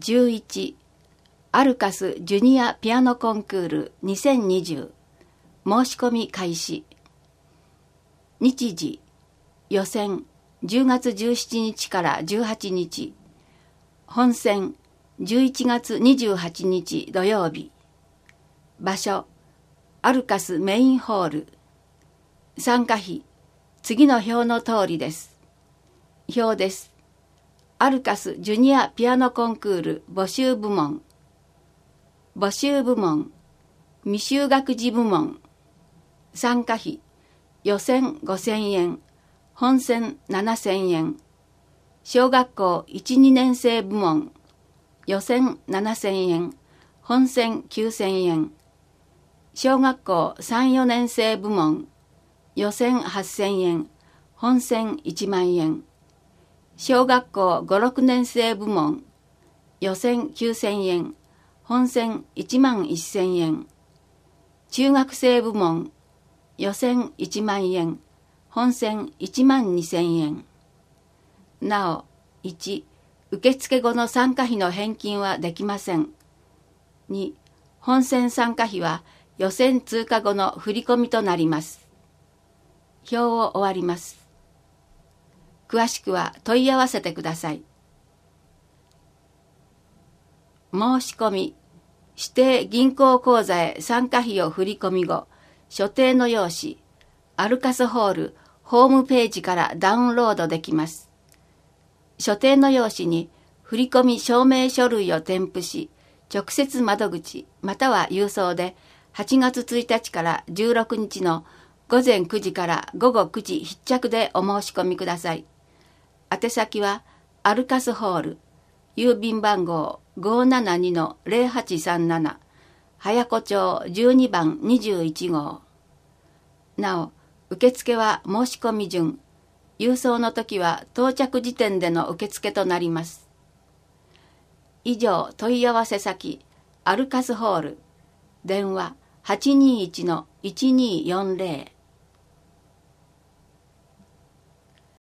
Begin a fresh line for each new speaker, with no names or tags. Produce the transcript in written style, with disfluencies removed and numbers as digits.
11アルカスジュニアピアノコンクール2020申し込み開始。日時予選10月17日から18日、本選11月28日土曜日。場所アルカスメインホール。参加費次の表の通りです。表です。アルカスジュニアピアノコンクール募集部門。募集部門、未就学児部門。参加費予選5000円、本選7000円。小学校1、2年生部門。予選7000円、本選9000円。小学校3、4年生部門。予選8000円、本選1万円。小学校5、6年生部門。予選9000円、本選1万1000円。中学生部門。予選1万円、本選1万2000円。なお、1、受付後の参加費の返金はできません。2、本選参加費は予選通過後の振り込みとなります。表を終わります。詳しくは問い合わせてください。申し込み、指定銀行口座へ参加費を振り込み後、所定の用紙、アルカスホールホームページからダウンロードできます。所定の用紙に振込証明書類を添付し、直接窓口または郵送で8月1日から16日の午前9時から午後9時必着でお申し込みください。宛先はアルカスホール、郵便番号 572-0837、早子町12番21号。なお、受付は申し込み順、郵送の時は到着時点での受付となります。以上、問い合わせ先、アルカスホール、電話821-1240。